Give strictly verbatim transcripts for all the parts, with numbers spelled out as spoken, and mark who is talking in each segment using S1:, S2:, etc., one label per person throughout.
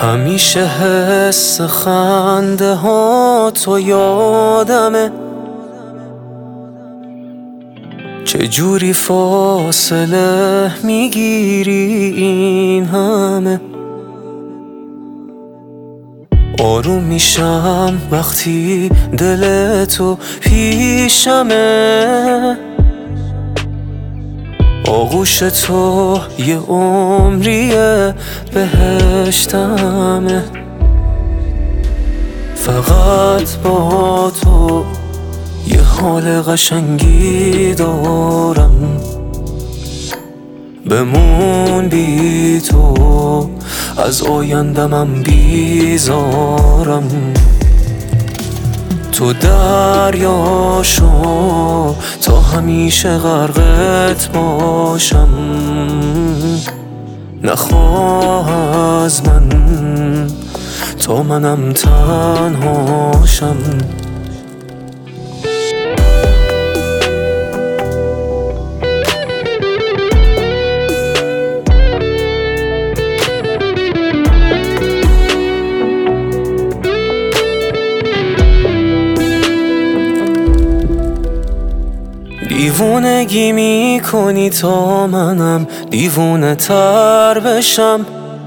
S1: همیشه حس خنده ها تو یادمه، چجوری فاصله میگیری این همه. آروم میشم وقتی دل تو پیشمه، آغوش تو یه عمریه بهشتمه. فقط با تو یه حال قشنگی دارم، بمون بی تو از آیندمم بیزارم. تو دریا شو تا همیشه غرقت باشم، نخواه از من تا منم تنهاشم. دیوونگی میکنی تا منم دیوونه تر بشم،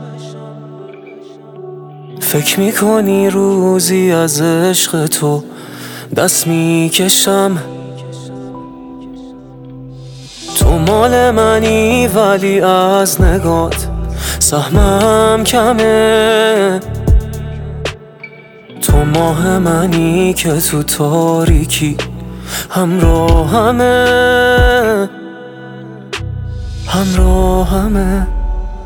S1: فکر میکنی روزی از عشق تو دست میکشم. تو مال منی ولی از نگات سهمم کمه، تو ماه منی که تو تاریکی همراهمه همراهمه.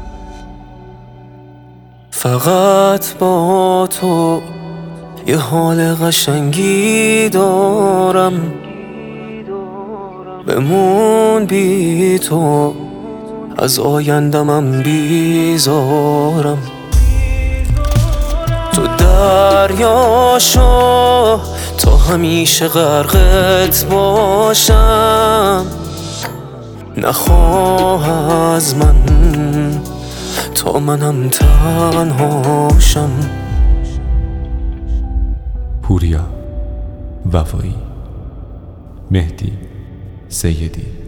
S1: فقط با تو یه حال قشنگی دارم، بمون بی تو از آیندمم بیزارم. تو دریا شو تا همیشه غرقت باشم، نخواه از من تا منم تنهاشم.
S2: پوریا وفایی، مهدی سیدی.